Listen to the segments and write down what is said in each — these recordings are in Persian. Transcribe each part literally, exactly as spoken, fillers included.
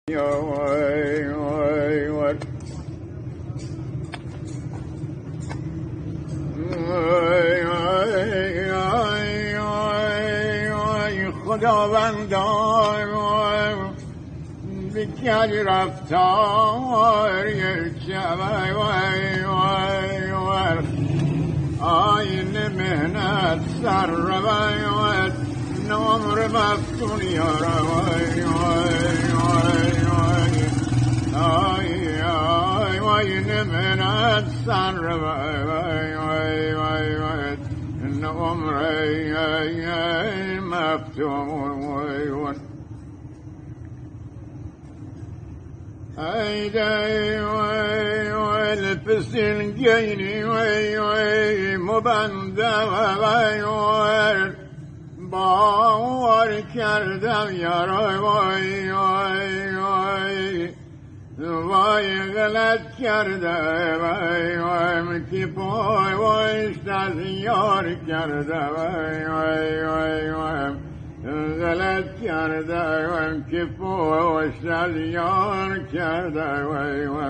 خداوندان بکج رفتار شبای وای وای وای آین مهنت سر روای وای نمر مفتون یارا وای وای وای وای آی آی وای مهنت سر روای وای وای وای وای نمر مفتون وای وای ay day way way lepesin gayni way way mubanda way way باور کردم یارای وای وای وای وای غلط کرده وای وای کی پای وایش یار کرده وای وای وای وای غلط کرده وای که پوش یار کرده وای وای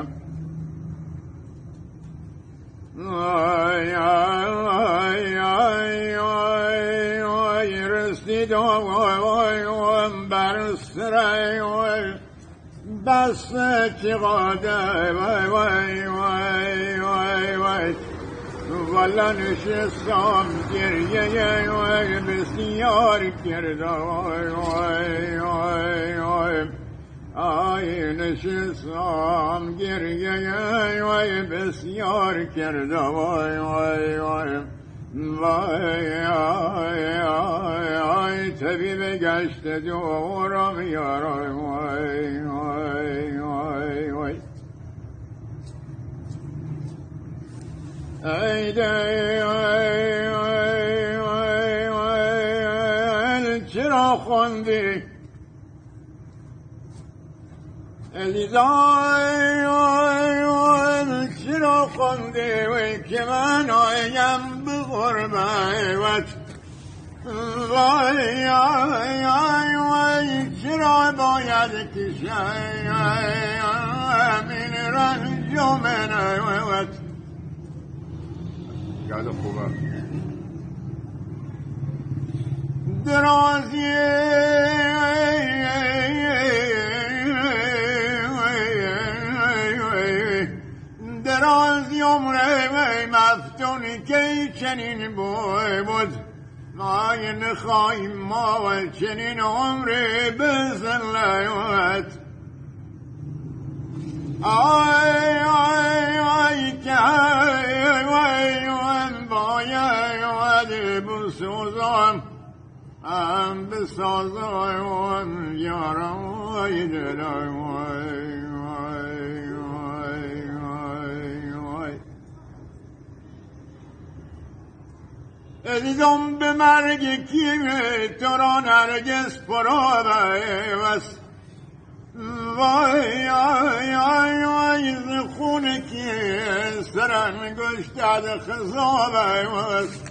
وای وای وای وای رسید وای وای وای بر سرای وای بس چقدر وای وای وای وای وای والا نشستم گریه وای بسیار کرده وای وای وای وای آی نشستم گریه وای بسیار کرده وای وای وای وای آی آی آی طبیب گشت دورم یارای وای وای وای وای ای دی وای وای وای وای چرا خوندی عزیزای وای وای چرا خوندی وای که من آیم به غربت وای وای وای چرا باید کشم من رنج من وای یاد خوبه درازی درازی عمره مفتونی که چنین بوی بود ما نخواهیم ما و چنین عمره بزن لیوت آی آی آی که آی آی آی باید آی بسوزم ام بسازم یارم آی دلم آی آی آی آی آی ادیدم به مرگ کیه تو را نرگس پرابه وست وای آی آی آی خونه کی سرن گشتد خزابه وست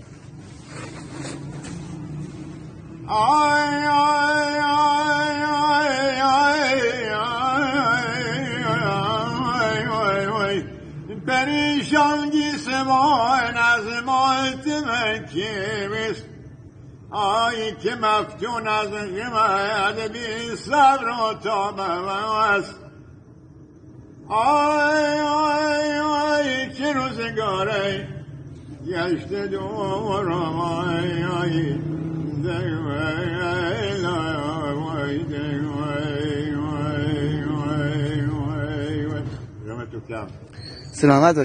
آی آی آی آی آی آی آی آی پریشانگی سمان از مالتمه کی بست آی که مفتون از غمت بی صبر و تابه است آی آی آی چه روزگاره گشت دورم آی آی دی وای وای وای دی وای وای وای وای غمتو کم سلامت